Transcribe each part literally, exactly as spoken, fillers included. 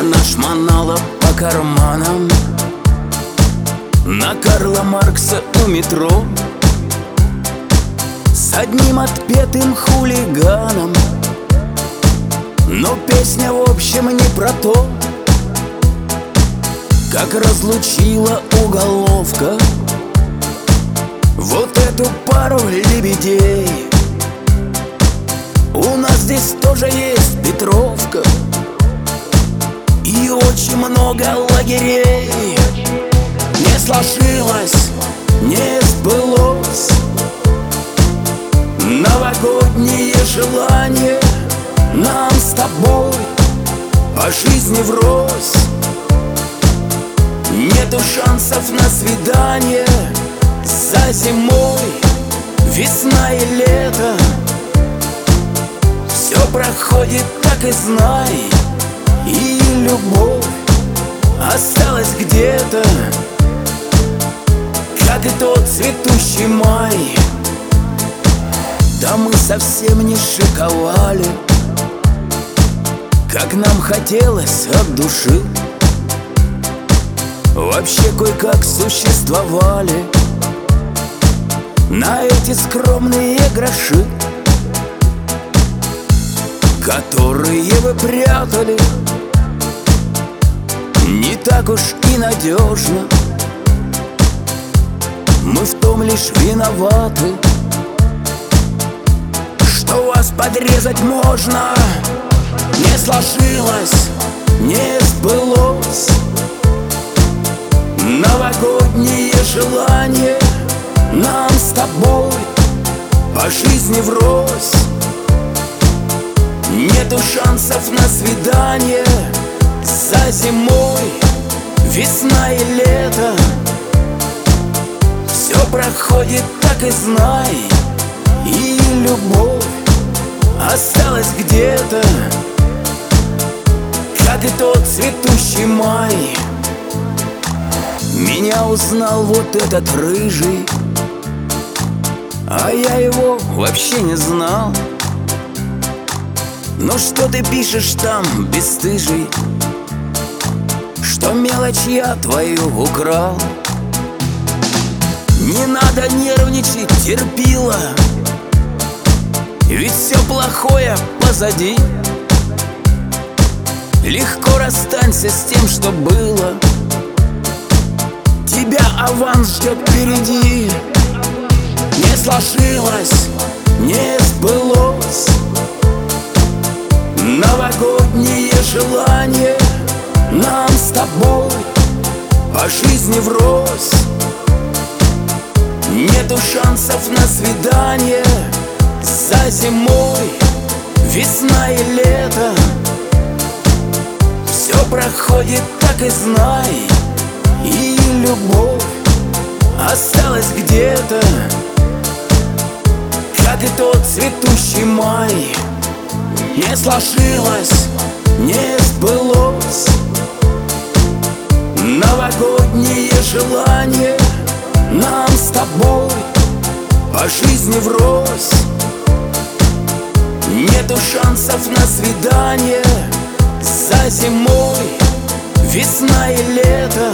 Она шмонала по карманам на Карла Маркса у метро с одним отпетым хулиганом. Но песня в общем не про то, как разлучила уголовка вот эту пару лебедей. У нас здесь тоже есть Петровка и очень много лагерей. Не сложилось, не сбылось новогодние желания нам с тобой по жизни врозь. Нету шансов на свидание за зимой, весна и лето. Все проходит, так и знай, и любовь осталась где-то, как и тот цветущий май. Да мы совсем не шиковали, как нам хотелось от души. Вообще кое-как существовали на эти скромные гроши, которые вы прятали не так уж и надежно. Мы в том лишь виноваты, что вас подрезать можно. Не сложилось, не сбылось новогодние желания нам с тобой по жизни врозь. Нету шансов на свидание за зимой, весна и лето. Все проходит, так и знай, и любовь осталась где-то, как и тот цветущий май. Меня узнал вот этот рыжий, а я его вообще не знал. Но что ты пишешь там, бесстыжий, что мелочь я твою украл? Не надо нервничать, терпила, ведь все плохое позади. Легко расстанься с тем, что было, тебя аванс ждет впереди. Не сложилось, не сбылось новогодние желания нам с тобой по жизни врозь. Нету шансов на свидание за зимой, весна и лето. Все проходит, так и знай, и любовь осталась где-то, как и тот цветущий май. Не сложилось, не сбылось новогодние желания нам с тобой по жизни врозь. Нету шансов на свидание за зимой, весна и лето.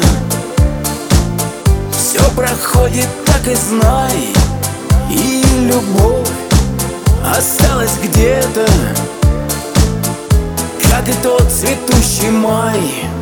Все проходит, так и знай, и любовь осталась где-то, как и тот цветущий май.